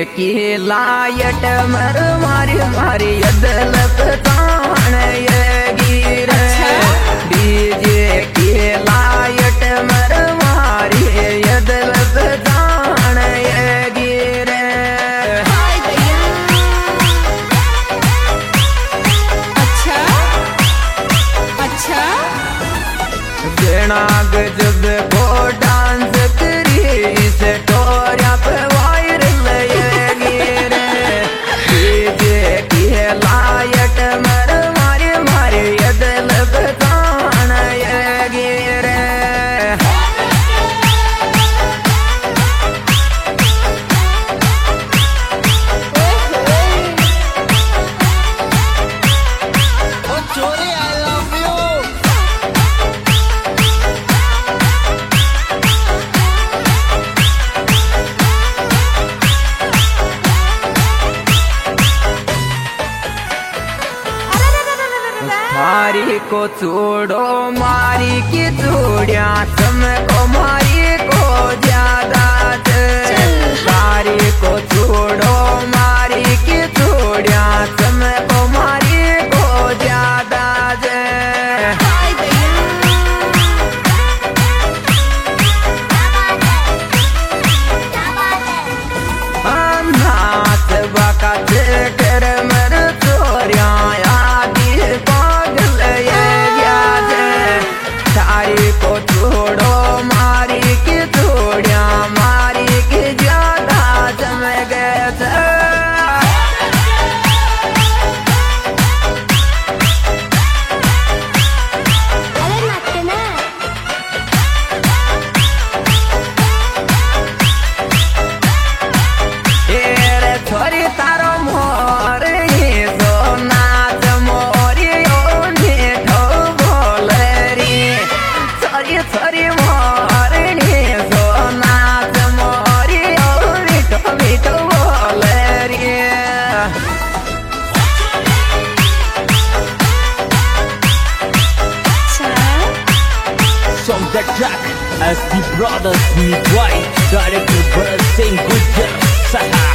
की लायट मर मारी मारी यदल ताण ये गिर डीजे की लायट मर मारी यदल ताण ये गिर अच्छा अच्छा बिना गजब को डांस करी से टोरिया पे वायरल ये गिर डीजे की लायट मर मारी मारी यदल ताण ये गिर मारी को चूड़ो मारी की चूड़िया तुमको मारी को ज्यादा मारी को चूड़ो मारी की चूड़िया तुमको मारी को ज्यादा नाच बका कर मर चोरिया को छोड़ो मारी की छोड़िया मारी की ज्यादा चमक छोरी तारो मोर नाच मोरी बोल री छोरी मोरनी सोनाथ मोरी मिठो मिठो बोल रे From the track as the brothers meet right, director Bharat Singh Gujjar Saha.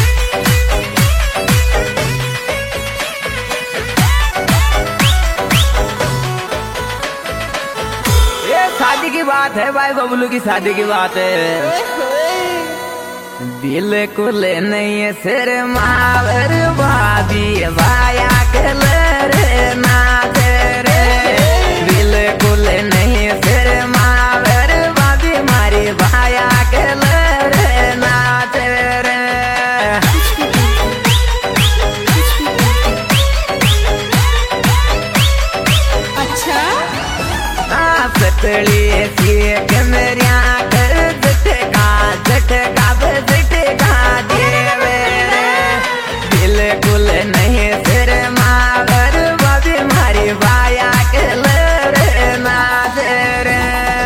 शादी की बात है भाई बबलू की शादी की बात है बिल्कुल नहीं है सिर मावर भाभी भाया कलर ना तेरे बिल्कुल नहीं है सिर मावर भाभी मारी भाया कलर ना तेरे अच्छा सतली कमरिया कर झटका देवे बिल्कुल नहीं सिर मावर बबी मारी बाया कलर ना तेरे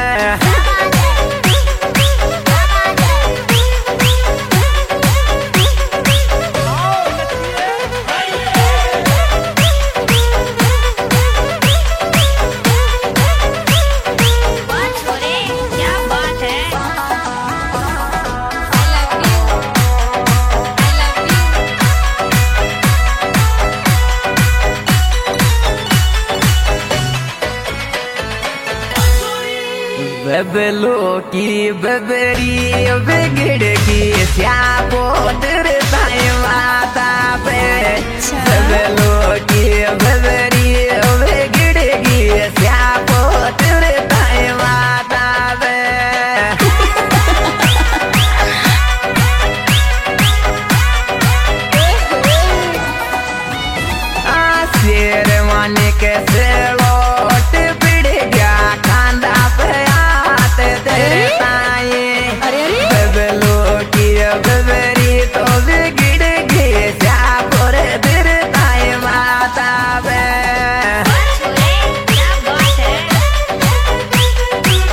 बबलू की बबरी बिगड़ की श्यापो ताई माता पे बबलू की बबरी बिगड़ की श्यापो ताई माता पे शेरवानी के सेलोट पिड़ गया खांदा पे बबलू की बबरी तो बिगड़ गई श्यापुर दिर ताई माता पे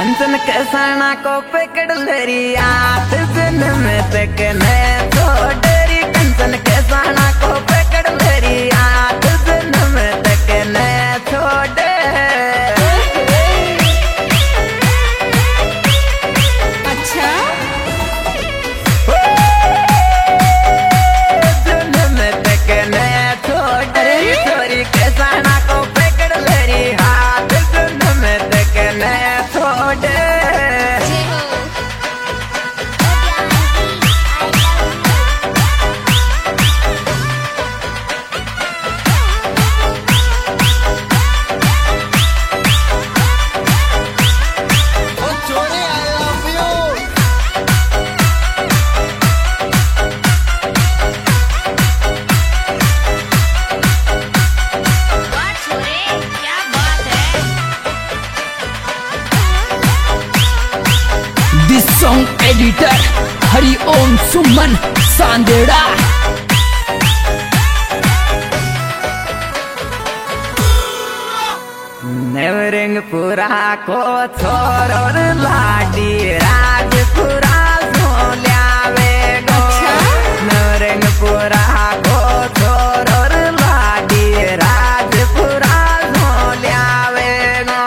कंचन के सना को पकड़ लेरी आत जन्म तक ने छोड़ेरी कंचन के सना को पकड़ लेरी आत जन्म तक ने छोड़े अच्छा जन्म तक ने छोड़े छोरी के सना को पकड़ लेरी हाथ जन्म तक ने छोड़े This song editor Hari Om Suman Sandera. Navrangpura को छोरो लाडी राजपुरा सोल्यावे गो नवरंगपुरा को छोरो लाडी राजपुरा सोल्यावे गो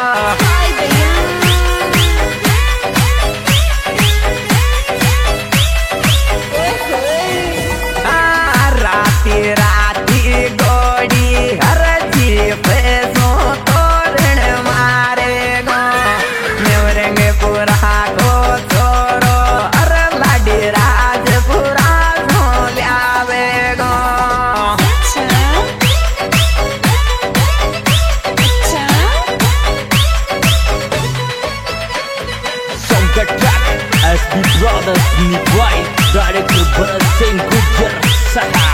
राती राती गोड़ी हर जी पैसों तोरण मारे गो नवरंगपुरा को छोरो हर लाडी राजपुरा सोल्यावे गो Song the track SB Brothers Nick White, director Bharat Singh Gujjar Saha.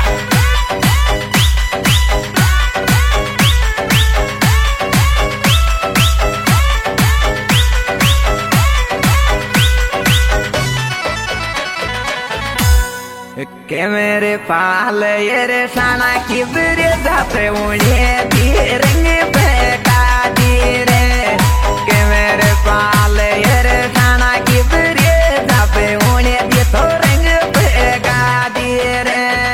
के मेरे पाल ये रे साना की बिरे जाते उड़े दी रंग पे का दी रे के मेरे पाल ये रे साना की बिरे जाते उड़े दी तो रंग पे का दी रे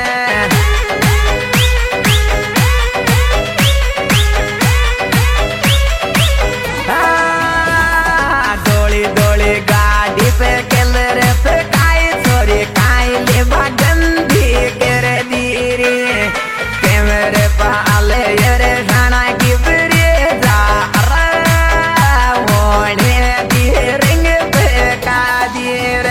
डोली डोली गाड़ी पे केलर पे काई छोरी काई ले गंदी कर दीरी के मेरे पाले ये खाना की बिरे जा ओढ़े दी रिंग पे का दी रे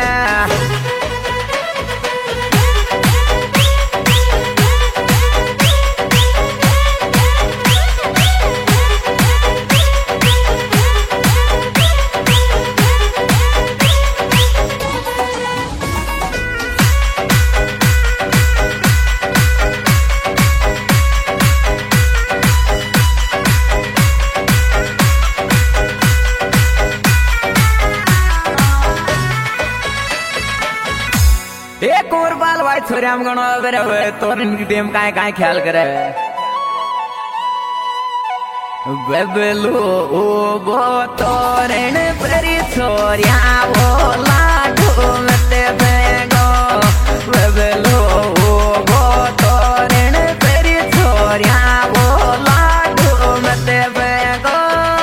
एक और बाल वाई छोरियाम गणो बरे तोर इनकी टीम काय काय ख्याल करे बेबलू ओ बो तोरण परी छोरिया वो लाडू मते बेगो बेबलू ओ बो तोरण परी छोरिया वो लाडू मते बेगो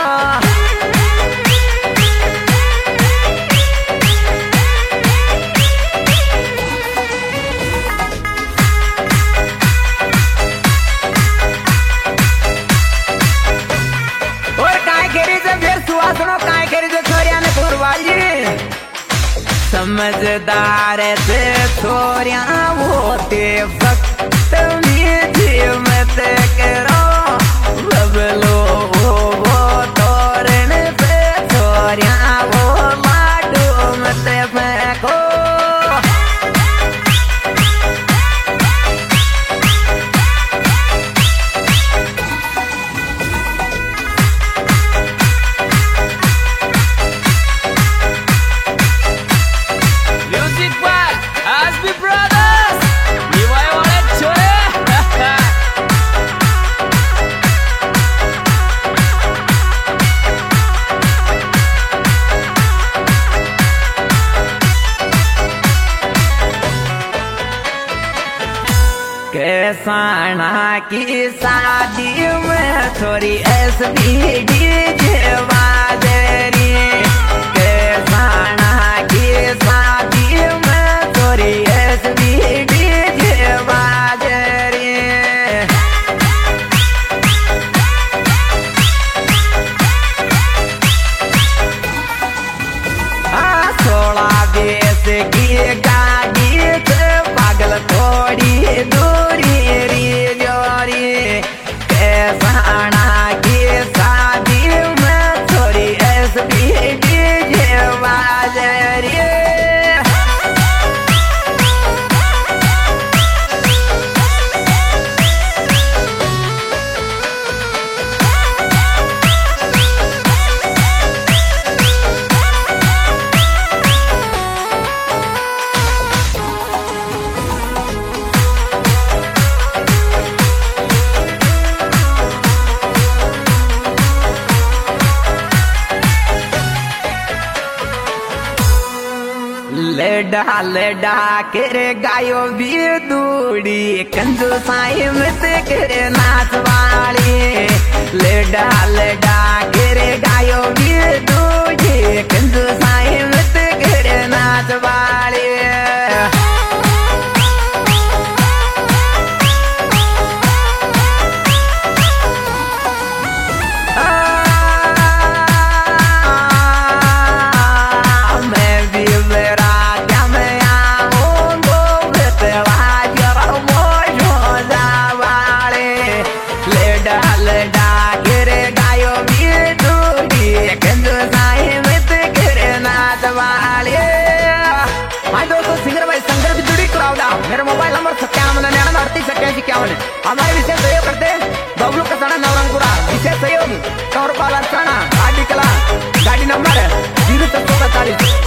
समझदार से छोरिया होते वक्त मीठी मत करो बबलो वो तोरण पे छोरिया वो लाडू मत फेंको SB Brothers, you are all at साना की शादी में थोड़ी SBD बाजरी के साना की शादी में थोड़ी SBD बाजरी की गाड़ी से पागल थोड़ी दूरी री जोरी कैसाना की शादी में थोड़ी SBD बाजरी लेडा करे गायो भी दूड़ी कंजू साई मत करे नाच वाली लेडा करे गायो भी दूड़ी कंजू साई मत करे नाच वाली मेरा मोबाइल नंबर 579938 हमारे विशेष सहयोग करते बबलू कसाना नवरंगपुरा विशेष सहयोग 100 रुपया गाड़ी कला गाड़ी नंबर 0747